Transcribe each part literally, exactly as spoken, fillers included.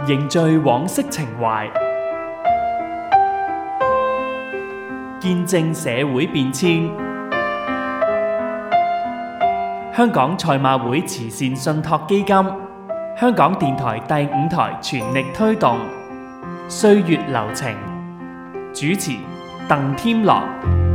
凝聚往昔情懷，見證社會變遷。香港賽馬會慈善信託基金、香港電台第五台全力推動歲月流情。主持鄧添樂。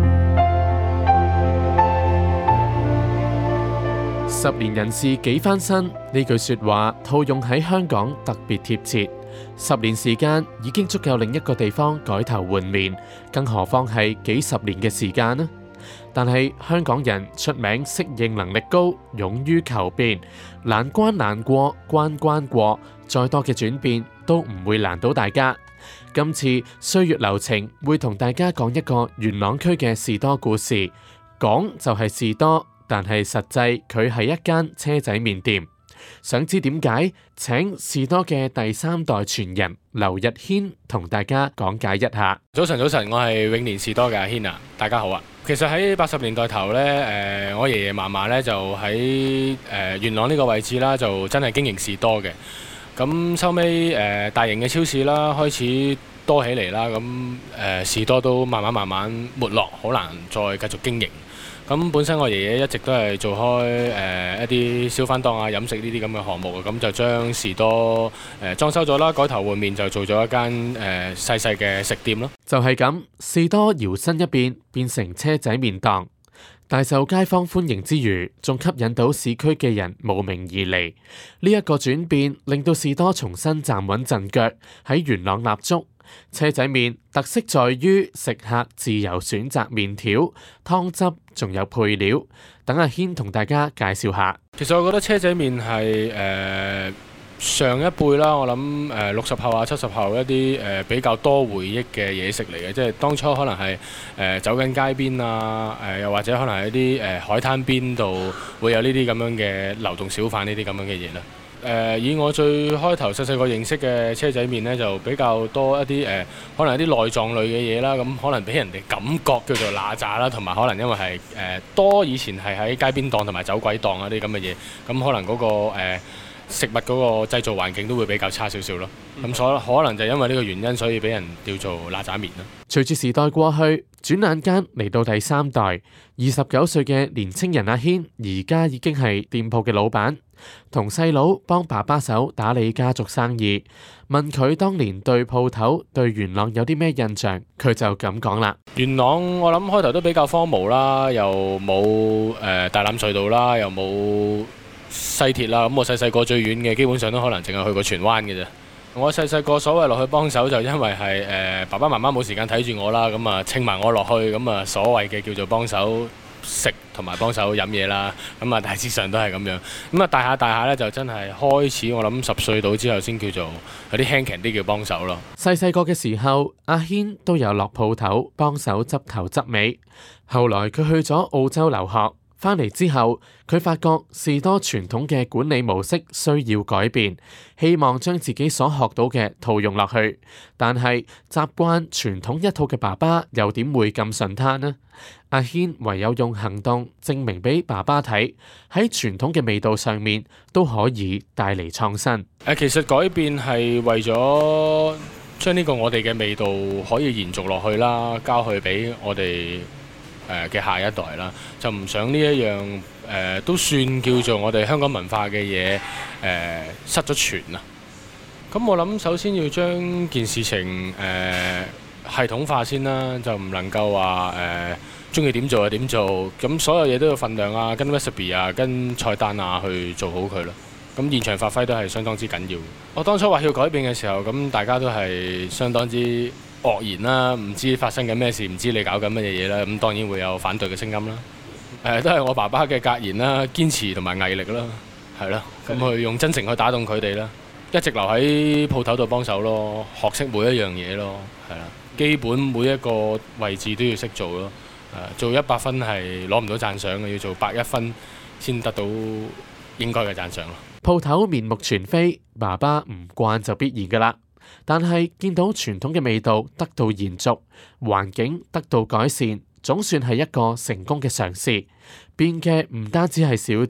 十年人事幾翻身，呢句說話套用喺香港特別貼切。十年時間已經足夠令一個地方改頭換面，更何況係幾十年嘅時間呢？但係香港人出名適應能力高，勇於求變，難關難過，關關過，再多嘅轉變都唔會難到大家。今次歲月流情會同大家講一個元朗區嘅士多故事，講就係士多，但係實際佢係一間車仔麵店。想知點解？請士多嘅第三代傳人劉日軒同大家講解一下。 早晨，早晨，我係永年士多嘅阿軒啊，大家好啊。其實喺八十年代頭呢，誒，我爺爺嫲嫲呢就喺誒元朗呢個位置啦，就真係經營士多嘅。咁收尾誒大型嘅超市啦，開始多起嚟啦，咁誒士多都慢慢慢慢沒落，好難再繼續經營。咁本身我爺爺一直都係做開誒、呃、一啲小販檔啊、飲食呢啲咁嘅項目嘅，咁就將士多誒、呃、裝修咗啦，改頭換面就做咗一間誒、呃、細細嘅食店咯。 就係咁，士多搖身一變變成車仔麵檔，大受街坊歡迎之餘，仲吸引到市區嘅人慕名而嚟。呢、這、一個轉變令到士多重新站穩陣腳，喺元朗立足。車仔麵特色在於食客自由選擇麵條、湯汁，仲有配料。等阿軒同大家介紹下。 其實我覺得車仔麵係誒上一輩啦，我諗誒六十後啊、七十後一啲誒、呃、比較多回憶嘅嘢食嚟嘅，即係當初可能係誒、呃、走緊街邊啊，誒、呃、又或者可能喺啲誒海灘邊度會有呢啲咁樣嘅流動小販呢啲咁樣嘅嘢啦。誒、呃、以我最開頭細細個認識嘅車仔麵呢，就比較多一啲誒、呃，可能一啲內臟類嘅嘢啦，咁、嗯、可能俾人哋感覺叫做乸炸啦，同埋可能因為係誒、呃、多以前係喺街邊檔同埋走鬼檔啊啲咁嘅嘢，咁、嗯、可能嗰、那個、呃、食物嗰個製造環境都會比較差少少咯。咁所、嗯、可能就因為呢個原因，所以俾人叫做乸炸麵啦。 隨住時代過去，轉眼間嚟到第三代，二十九歲嘅年青人阿軒，而家已經係店鋪嘅老闆。同細佬幫爸爸手打理家族生意，問佢當年對鋪頭對元朗有啲咩印象，佢就咁講啦。 元朗我諗開頭都比較荒蕪啦，又冇誒、呃、大欖隧道啦，又冇西鐵啦。咁我細細個最遠嘅基本上都可能淨係去過荃灣嘅啫。我細細個所謂落去幫手就因為係誒、呃、爸爸媽媽冇時間睇住我啦，咁啊稱埋我落去，咁啊所謂嘅叫做幫手食同埋幫手飲嘢啦，咁啊大致上都係咁樣。咁啊大下大下咧就真係開始，我諗十歲到之後先叫做有啲輕騎啲叫幫手咯。 細細個嘅時候，阿軒都有落鋪頭幫手執頭執尾。後來佢去咗澳洲留學，翻嚟之後，佢發覺士多傳統嘅管理模式需要改變，希望將自己所學到嘅套用落去。但係習慣傳統一套嘅爸爸又點會咁順攤呢？阿軒唯有用行動證明俾爸爸睇，喺傳統嘅味道上面都可以帶嚟創新。 誒，其實改變係為咗將呢個我哋嘅味道可以延續落去啦，交去俾我哋誒嘅下一代啦，就唔想呢一樣誒、呃、都算叫做我哋香港文化嘅嘢誒失咗傳啊。咁我諗首先要將件事情誒、呃、系統化先啦，就唔能夠話誒中意點做就點做，咁所有嘢都要份量啊，跟 recipe 啊，跟菜單啊去做好佢咯。咁現場發揮都係相當之緊要。我當初話要改變嘅時候，咁大家都係相當之愕然啦，唔知發生緊咩事，唔知你搞緊乜嘢嘢啦。咁當然會有反對嘅聲音啦。誒、呃，都係我爸爸嘅格言啦，堅持同埋毅力啦，係咯。咁去用真誠去打動佢哋啦，一直留喺鋪頭度幫手咯，學識每一樣嘢咯，係啦。基本每一個位置都要識做咯。誒，做一百分係攞唔到讚賞嘅，要做百一分先得到應該嘅讚賞咯。 鋪頭面目全非，爸爸唔慣就必然噶啦。但係見到傳統嘅味道得到延續，環境得到改善，總算係一個成功嘅嘗試。變嘅唔單止係小店，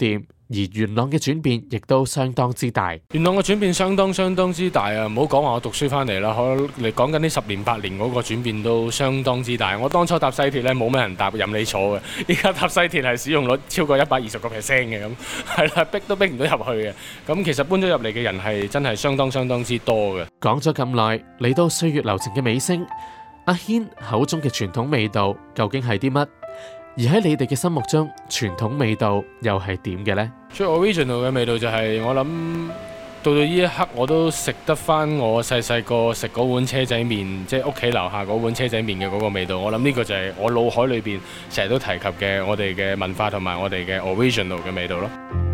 而元朗嘅轉變亦都相當之大。 元朗嘅轉變相當相當之大啊！唔好講話我讀書翻嚟啦，可你講緊呢十年八年嗰個轉變都相當之大。我當初搭西鐵呢，冇咩人搭，任你坐嘅。依家搭西鐵係使用率超過一百二十個 percent 嘅，咁係啦，逼都逼唔到入去嘅。咁其實搬咗入嚟嘅人係真係相當相當之多嘅。 講咗咁耐，嚟到歲月流情嘅尾聲，阿軒口中嘅傳統味道究竟係啲乜？而喺你哋嘅心目中，傳統味道又係點嘅呢？ 最 original 嘅味道就係、是、我諗到到呢一刻我都食得翻我細細個食嗰碗車仔麵，即係屋企樓下嗰碗車仔麵嘅嗰個味道。我諗呢個就係我腦海裏邊成日都提及嘅我哋嘅文化同埋我哋嘅 original 嘅味道咯。